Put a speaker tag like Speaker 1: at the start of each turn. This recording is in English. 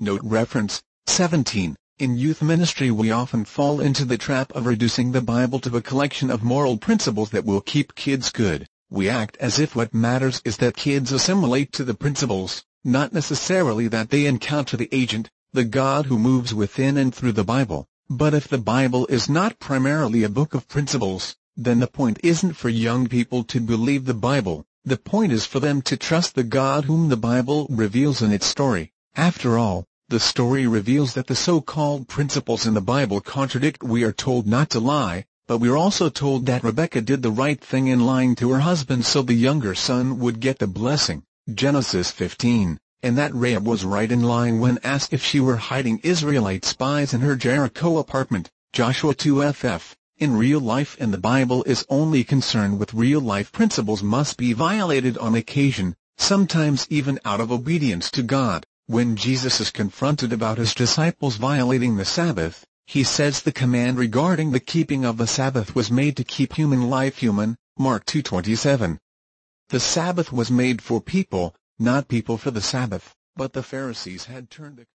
Speaker 1: Note reference, 17. In youth ministry we often fall into the trap of reducing the Bible to a collection of moral principles that will keep kids good. We act as if what matters is that kids assimilate to the principles, not necessarily that they encounter the agent, the God who moves within and through the Bible. But if the Bible is not primarily a book of principles, then the point isn't for young people to believe the Bible. The point is for them to trust the God whom the Bible reveals in its story. After all, the story reveals that the so-called principles in the Bible contradict. We are told not to lie, but we're also told that Rebekah did the right thing in lying to her husband so the younger son would get the blessing, Genesis 15, and that Rahab was right in lying when asked if she were hiding Israelite spies in her Jericho apartment, Joshua 2:ff. In real life, and the Bible is only concerned with real-life principles must be violated on occasion, sometimes even out of obedience to God. When Jesus is confronted about his disciples violating the Sabbath, he says the command regarding the keeping of the Sabbath was made to keep human life human, Mark 2:27. The Sabbath was made for people, not people for the Sabbath, but the Pharisees had turned the